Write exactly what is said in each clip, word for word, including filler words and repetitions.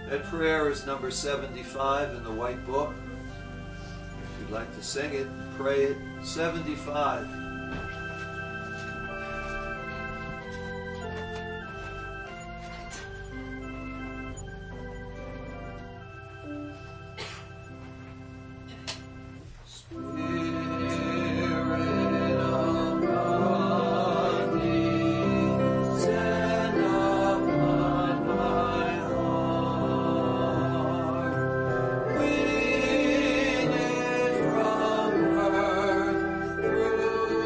That prayer is number seventy-five in the White Book. If you'd like to sing it, pray it. seventy-five. Through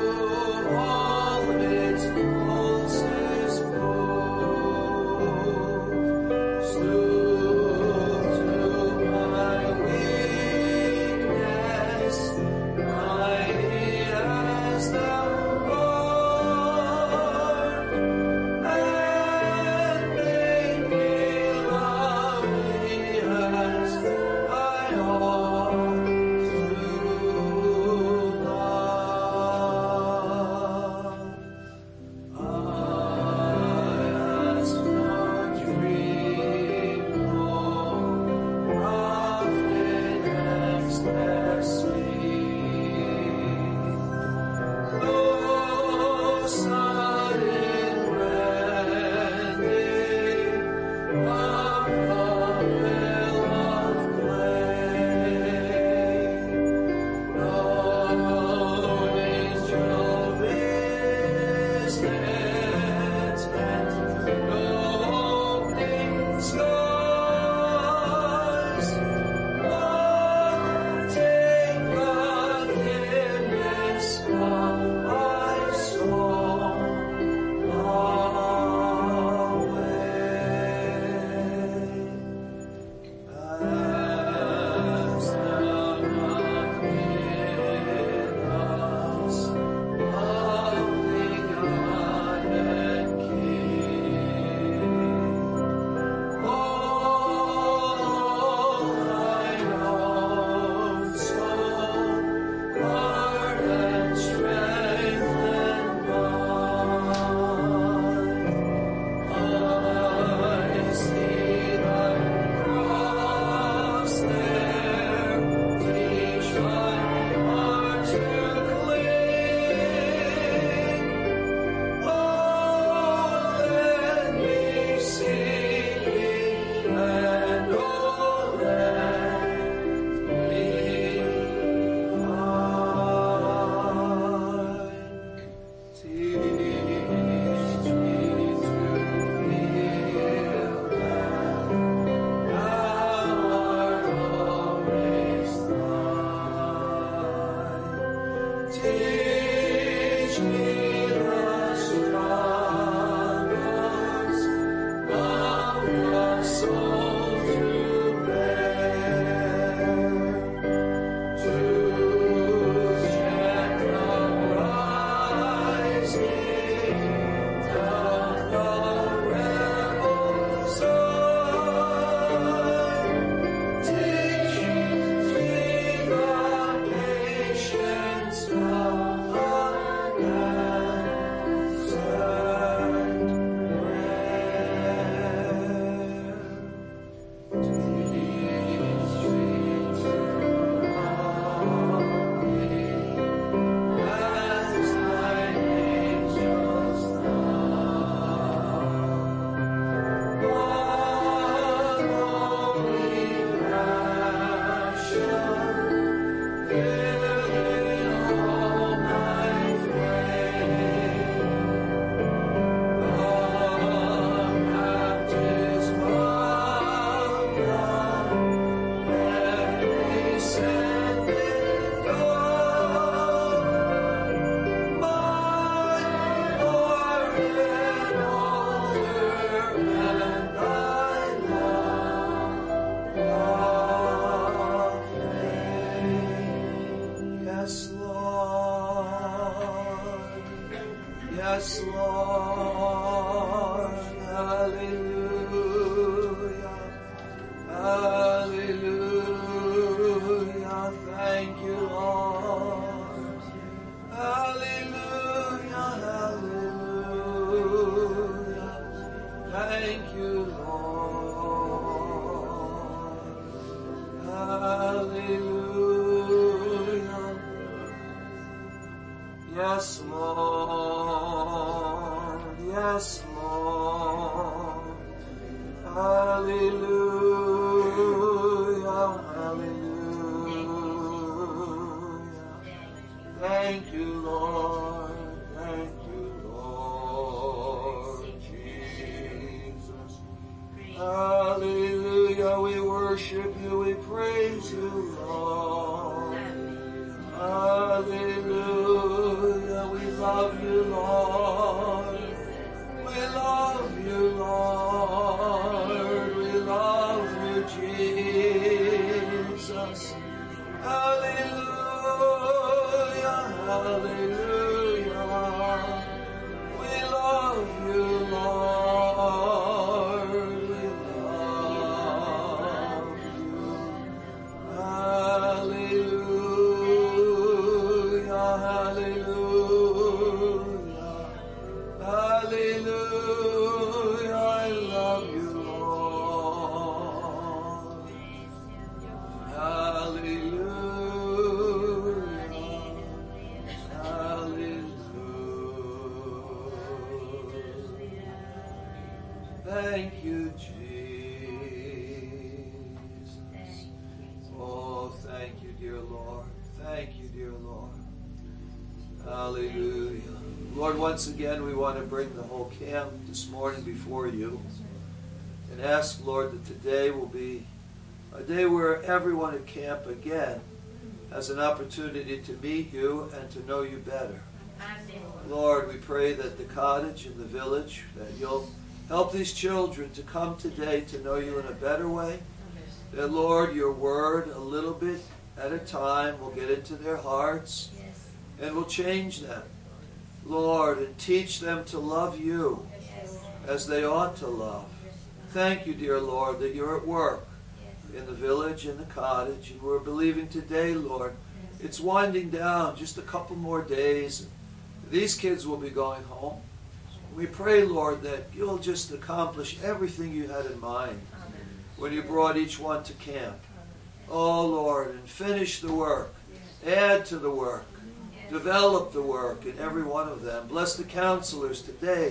Hallelujah, hallelujah. Thank you, Lord. Thank you, Lord Jesus. Hallelujah. We worship you. We praise you, Lord. Hallelujah. We love you, Lord. We love you, Lord. We love you, Jesus. Hallelujah, hallelujah. We love you, Lord. We love you. Hallelujah, hallelujah. Hallelujah, I love you, Lord. Hallelujah, hallelujah. Thank you, Jesus. Oh, thank you, dear Lord. Thank you, dear Lord. Hallelujah. Lord, once again, we want to bring the whole camp this morning before you and ask, Lord, that today will be a day where everyone at camp again has an opportunity to meet you and to know you better. Lord, we pray that the cottage and the village, that you'll help these children to come today to know you in a better way. That, Lord, your word, a little bit at a time, will get into their hearts and will change them. Lord, and teach them to love you as they ought to love. Thank you, dear Lord, that you're at work in the village and the cottage. And we're believing today, Lord, it's winding down, just a couple more days. These kids will be going home. We pray, Lord, that you'll just accomplish everything you had in mind when you brought each one to camp. Oh, Lord, and finish the work. Add to the work. Develop the work in every one of them. Bless the counselors today.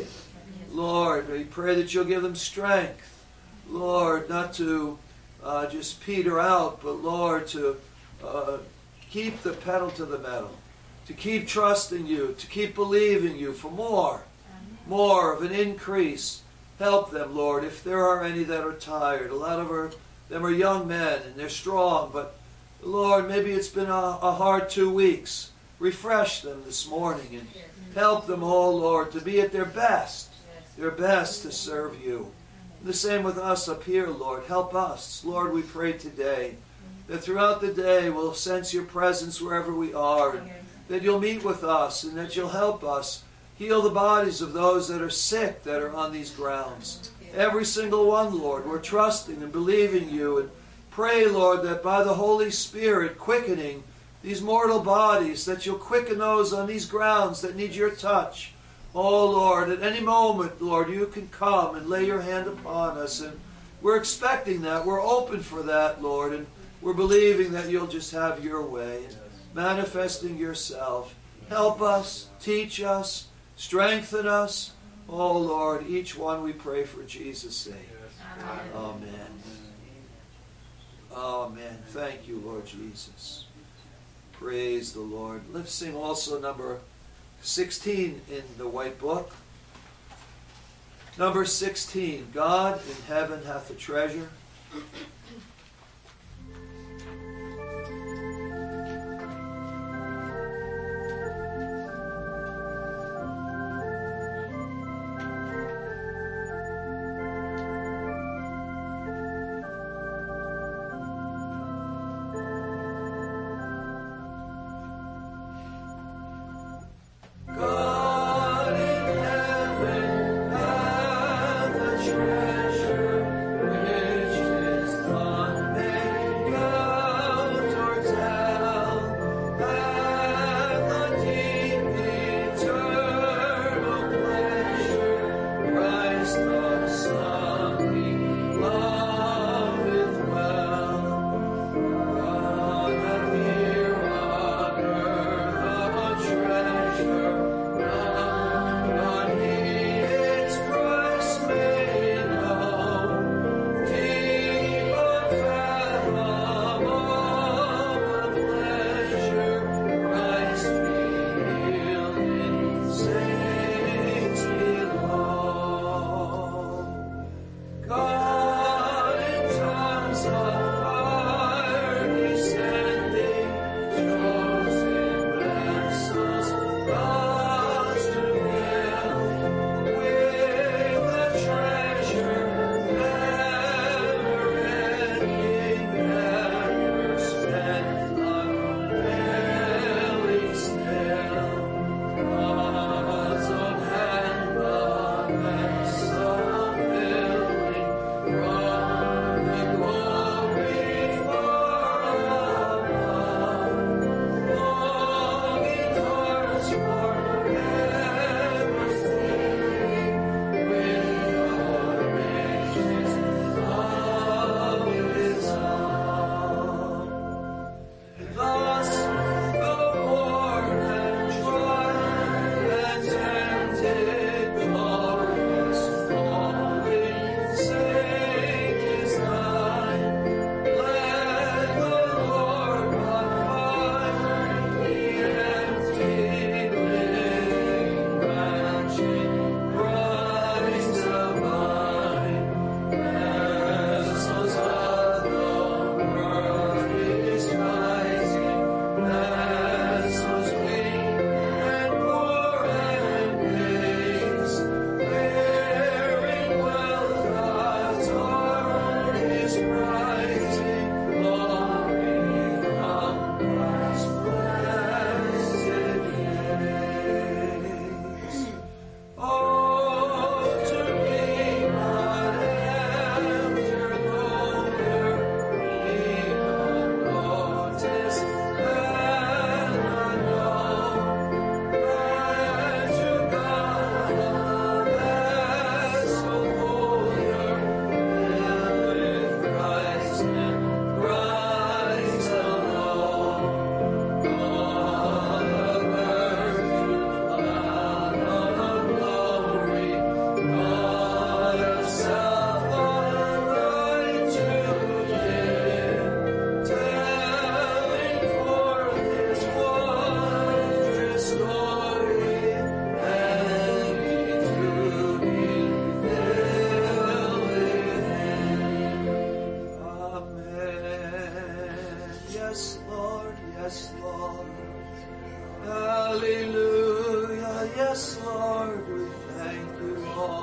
Lord, we pray that you'll give them strength. Lord, not to uh, just peter out, but Lord, to uh, keep the pedal to the metal. To keep trusting you. To keep believing you for more. More of an increase. Help them, Lord, if there are any that are tired. A lot of our, them are young men and they're strong, but Lord, maybe it's been a, a hard two weeks. Refresh them this morning and help them, oh Lord, to be at their best, their best to serve you. And the same with us up here, Lord. Help us. Lord, we pray today that throughout the day we'll sense your presence wherever we are, and that you'll meet with us and that you'll help us heal the bodies of those that are sick that are on these grounds. Every single one, Lord, we're trusting and believing you, and pray, Lord, that by the Holy Spirit quickening these mortal bodies, that you'll quicken those on these grounds that need your touch. Oh, Lord, at any moment, Lord, you can come and lay your hand upon us. And we're expecting that. We're open for that, Lord. And we're believing that you'll just have your way, manifesting yourself. Help us, teach us, strengthen us. Oh, Lord, each one we pray for Jesus' sake. Amen. Amen. Thank you, Lord Jesus. Praise the Lord. Let's sing also number sixteen in the white book. Number sixteen. God in heaven hath a treasure. Treasure which is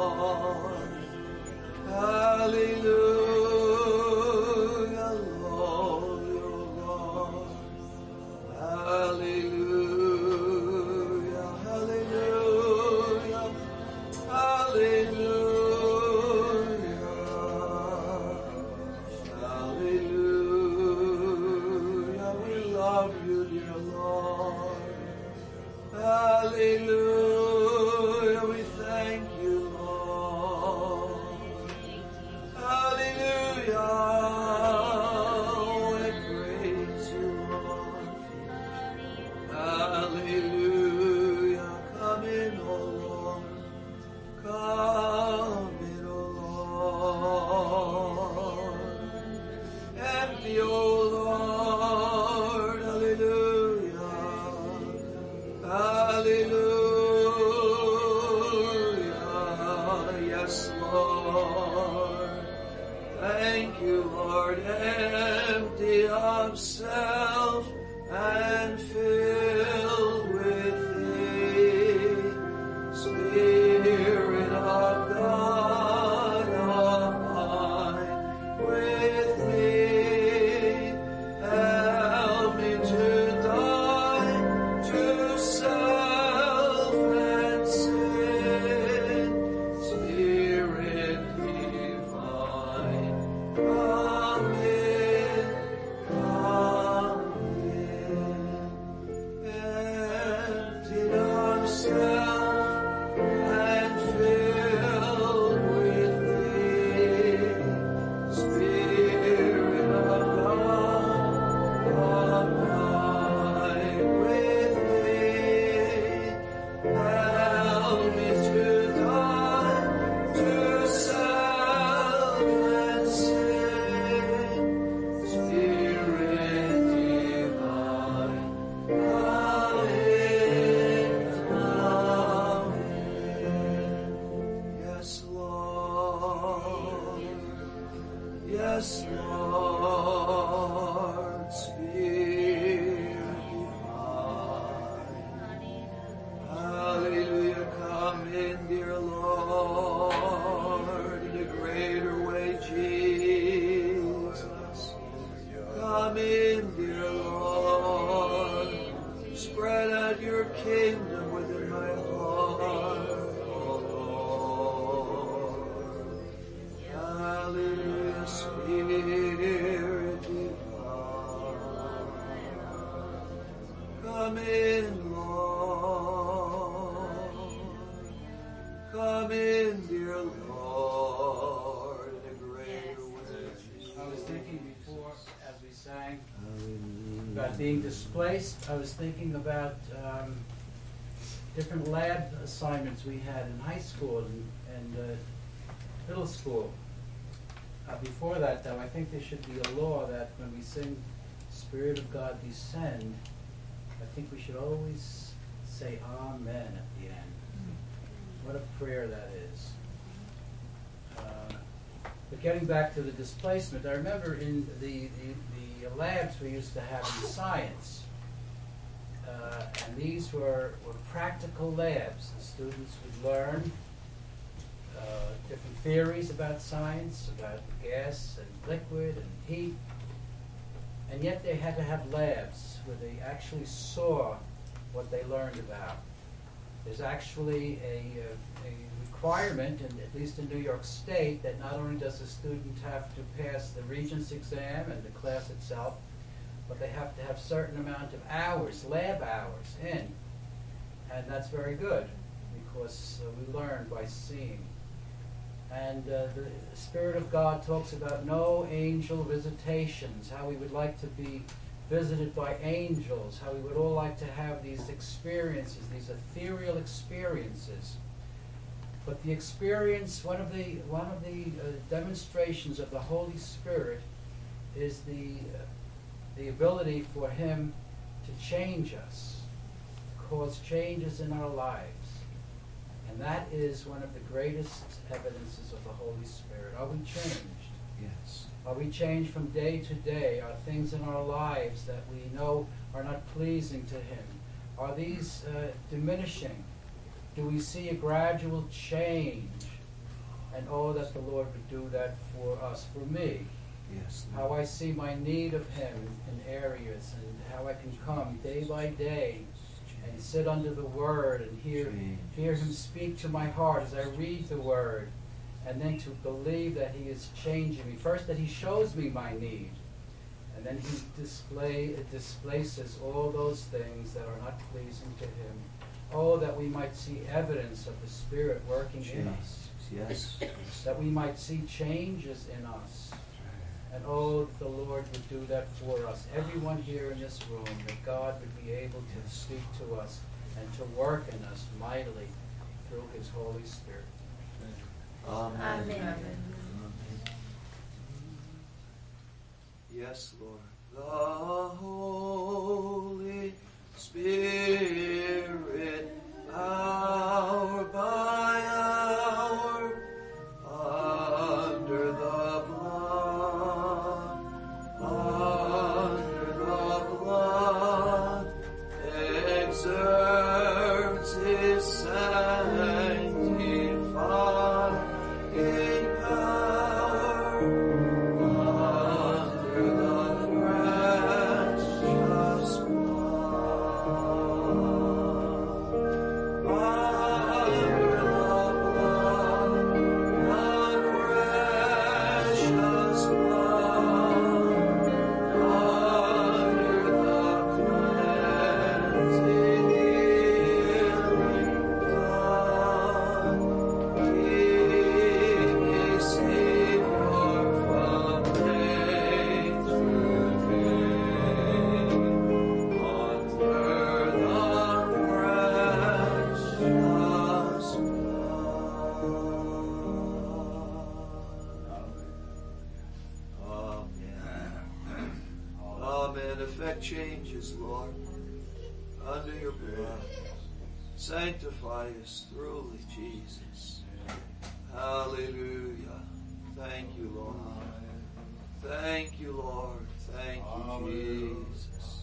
Lord. Hallelujah, Lord, your Lord. Hallelujah, hallelujah, hallelujah, hallelujah. We love you, dear Lord. Hallelujah, we thank you, Lord. Hallelujah, we praise you, Lord. Hallelujah, come in, O Lord. Come in, O Lord. Empty, O Lord. Hallelujah. Hallelujah. Yes, Lord. Thank you, Lord. Empty of self and filled with thee. Spirit of God, abide with me. Help me to die to self and sin. Spirit divine, come in, come in. Emptied of self and filled with thee. Spirit of God, abide with me. Help me to die to self and sin. Spirit divine, come in, come in. Yes, Lord. Yes, Lord. Spirit divine. Hallelujah. Come in, dear Lord, in a greater way, Jesus. Come in, dear Lord. Spread out your kingdom within my heart, oh Lord. Hallelujah, Spirit divine. Come in, Lord. Come in, dear Lord, in a greater way. I was thinking before, as we sang, about being displaced. I was thinking about um, different lab assignments we had in high school and, and uh, middle school. Uh, before that, though, I think there should be a law that when we sing Spirit of God Descend, I think we should always say Amen at the end. What a prayer that is. Uh, but getting back to the displacement, I remember in the, the, the labs we used to have in science, uh, and these were, were practical labs. The students would learn uh, different theories about science, about gas and liquid and heat, and yet they had to have labs where they actually saw what they learned about. There's actually a, a, a requirement, in, at least in New York State, that not only does the student have to pass the Regents exam and the class itself, but they have to have certain amount of hours, lab hours in. And that's very good, because uh, we learn by seeing. And uh, the Spirit of God talks about no angel visitations, how we would like to be visited by angels, how we would all like to have these experiences, these ethereal experiences. But the experience, one of the one of the uh, demonstrations of the Holy Spirit is the uh, the ability for Him to change us, cause changes in our lives. And that is one of the greatest evidences of the Holy Spirit. Are we changed? Yes. Are we changed from day to day? Are things in our lives that we know are not pleasing to Him, are these uh, diminishing? Do we see a gradual change And oh, that the Lord would do that for us, for me. Yes. How I see my need of Him in areas, and how I can come day by day and sit under the Word and hear, hear Him speak to my heart as I read the Word, and then to believe that He is changing me. First, that He shows me my need, and then He display, displaces all those things that are not pleasing to Him. Oh, that we might see evidence of the Spirit working Jesus. in us. Yes. That we might see changes in us. And oh, the Lord would do that for us. Everyone here in this room, that God would be able to speak to us and to work in us mightily through His Holy Spirit. Amen. Amen. Amen. Yes, Lord. The Holy Spirit, hour by hour, under the blood, under the blood, exerts His sanctifying power, under the precious changes, Lord, under your blood. Sanctify us thoroughly, Jesus. Hallelujah. Thank you, Lord. Thank you, Lord. Thank you, Jesus.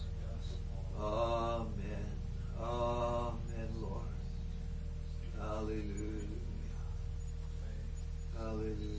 Amen. Amen, Lord. Hallelujah. Hallelujah.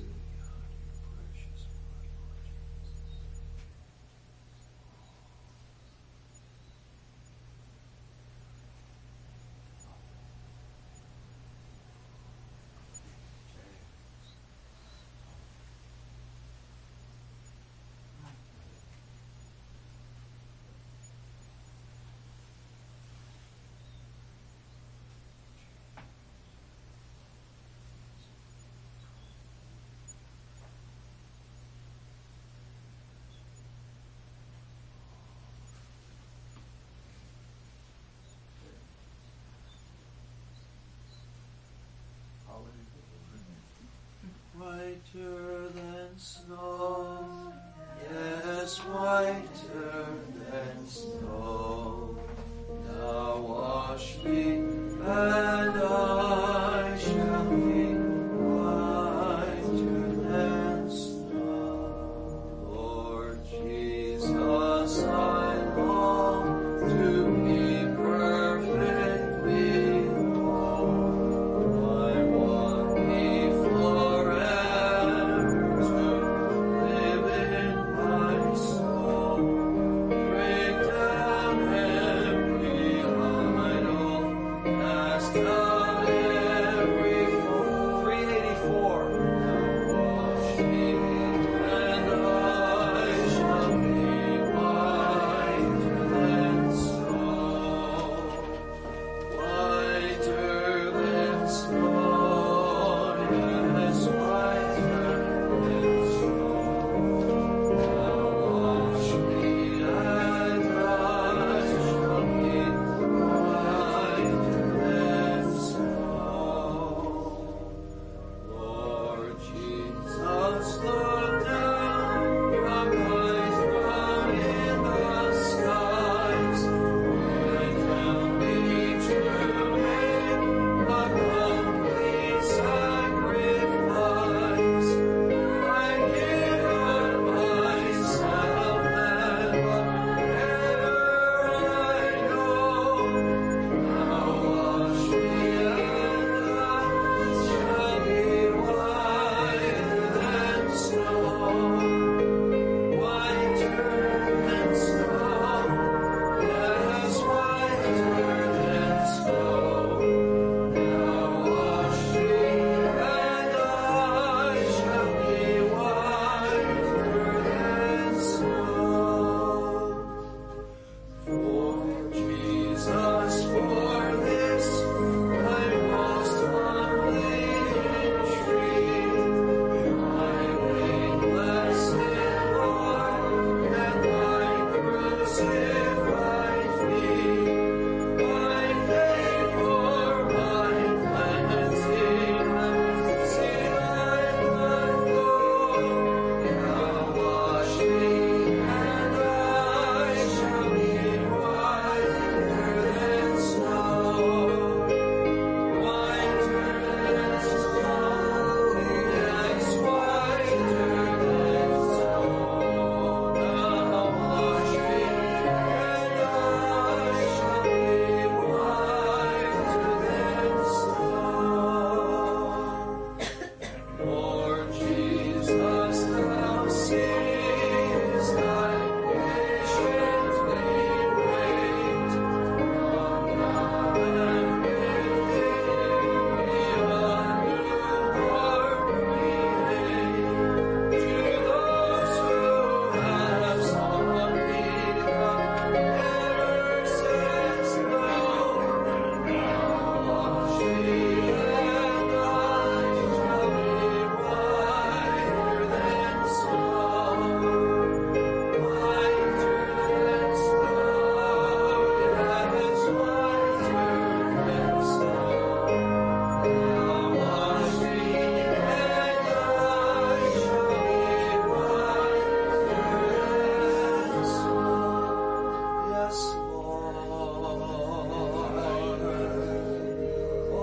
Whiter than snow, yes, whiter than snow. Now wash me, and I shall be whiter than snow. Lord Jesus, I long to be perfectly whole. I want thee forever to live in my soul. Break down every idol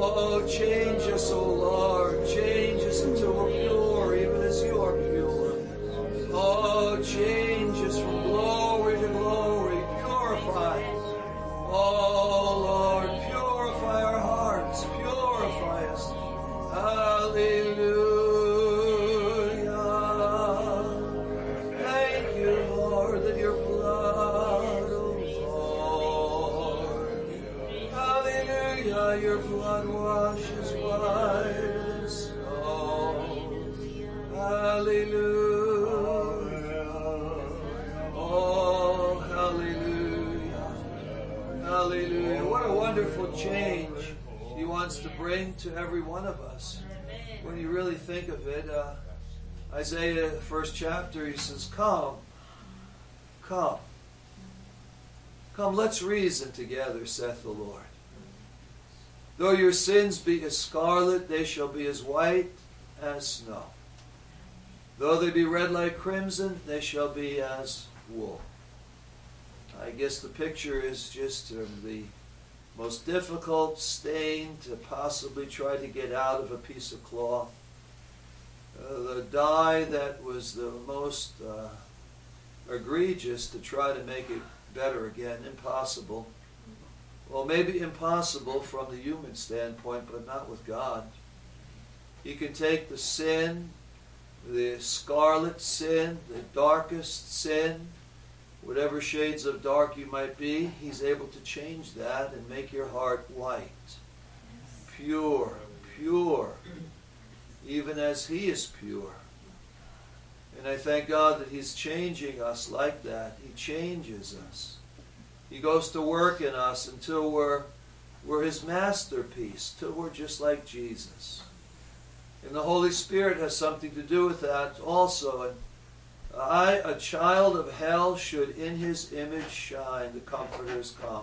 Oh, change us, O Lord. Change us until we're pure, even as you are pure. Oh, change us from glory to glory. Purify. Oh, Lord, purify our hearts. Purify us. Hallelujah. Thank you, Lord, that your blood, oh Lord. Hallelujah. Your blood washes white as snow. Hallelujah. Oh, hallelujah. Hallelujah. What a wonderful change he wants to bring to every one of us. When you really think of it, uh, Isaiah, the first chapter, he says, Come, come. Come, let's reason together, saith the Lord. Though your sins be as scarlet, they shall be as white as snow. Though they be red like crimson, they shall be as wool. I guess the picture is just um, the most difficult stain to possibly try to get out of a piece of cloth. Uh, the dye that was the most uh, egregious to try to make it better again, impossible. Well, maybe impossible from the human standpoint, but not with God. He can take the sin, the scarlet sin, the darkest sin, whatever shades of dark you might be, he's able to change that and make your heart white, pure, pure, even as he is pure. And I thank God that he's changing us like that. He changes us. He goes to work in us until we're, we're his masterpiece, till we're just like Jesus. And the Holy Spirit has something to do with that also. And I, a child of hell, should in his image shine. The Comforter has come.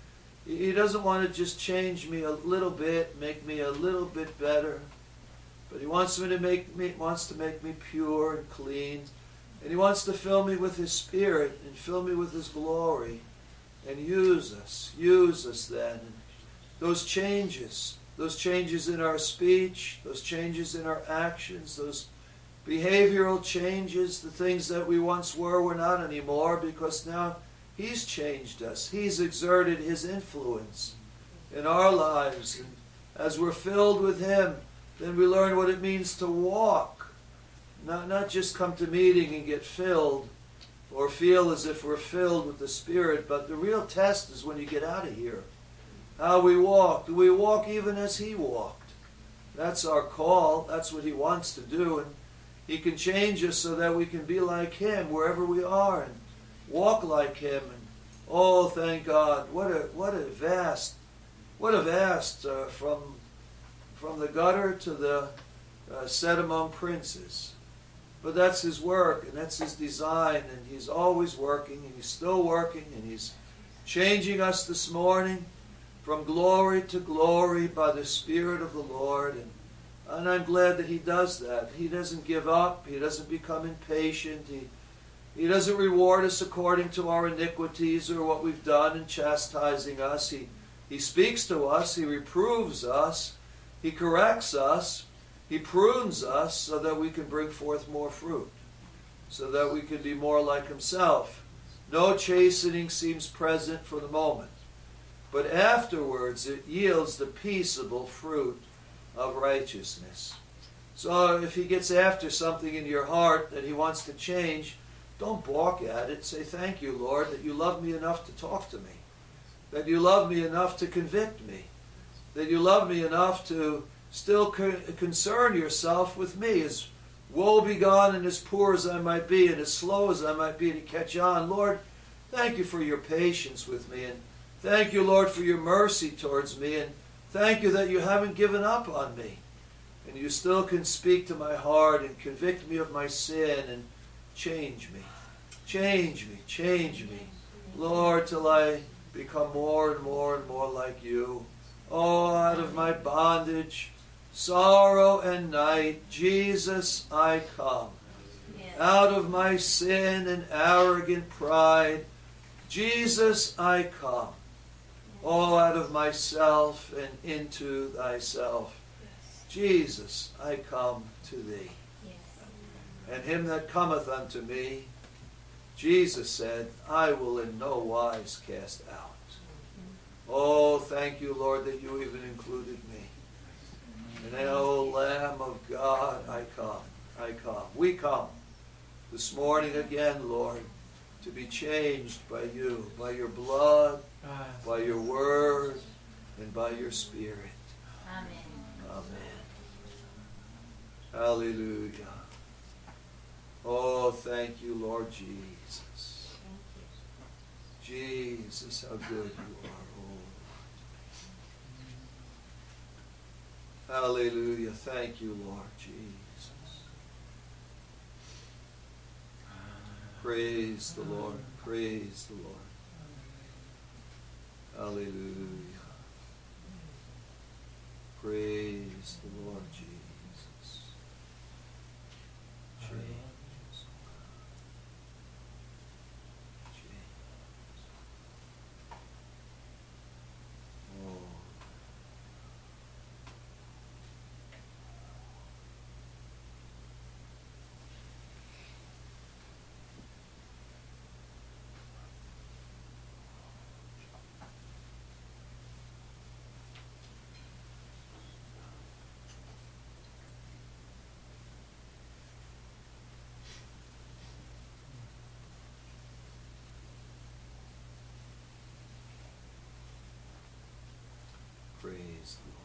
He doesn't want to just change me a little bit, make me a little bit better, but he wants me to make me wants to make me pure and clean, and he wants to fill me with his Spirit and fill me with his glory, and use us, use us then. And those changes, those changes in our speech, those changes in our actions, those behavioral changes, the things that we once were, we're not anymore, because now he's changed us. He's exerted his influence in our lives. And as we're filled with him, then we learn what it means to walk. Not, not just come to meeting and get filled or feel as if we're filled with the Spirit, but the real test is when you get out of here. How we walk. Do we walk even as he walked? That's our call. That's what he wants to do. And he can change us so that we can be like him wherever we are and walk like him. And oh, thank God! What a what a vast, what a vast uh, from from the gutter to the uh, set among princes. But that's his work and that's his design, and he's always working, and he's still working, and he's changing us this morning from glory to glory by the Spirit of the Lord. And And I'm glad that he does that. He doesn't give up. He doesn't become impatient. He, he doesn't reward us according to our iniquities or what we've done in chastising us. He, he speaks to us. He reproves us. He corrects us. He prunes us so that we can bring forth more fruit, so that we can be more like himself. No chastening seems present for the moment, but afterwards it yields the peaceable fruit of righteousness. So if he gets after something in your heart that he wants to change, don't balk at it. Say, thank you, Lord, that you love me enough to talk to me, that you love me enough to convict me, that you love me enough to still co- concern yourself with me, as woe begone and as poor as I might be and as slow as I might be to catch on. Lord, thank you for your patience with me, and thank you, Lord, for your mercy towards me, and thank you that you haven't given up on me, and you still can speak to my heart and convict me of my sin and change me. Change me, change me, Lord, till I become more and more and more like you. Oh, out of my bondage, sorrow and night, Jesus, I come. Yes. Out of my sin and arrogant pride, Jesus, I come. Oh, out of myself and into thyself. Jesus, I come to thee. And him that cometh unto me, Jesus said, I will in no wise cast out. Oh, thank you, Lord, that you even included me. And oh, Lamb of God, I come, I come. We come this morning again, Lord, to be changed by you, by your blood, by your word, and by your Spirit. Amen. Amen. Hallelujah. Oh, thank you, Lord Jesus. Jesus, how good you are, oh. Hallelujah. Thank you, Lord Jesus. Praise the Lord. Praise the Lord. Hallelujah. Praise the Lord Jesus. Jesus. Oh. Praise the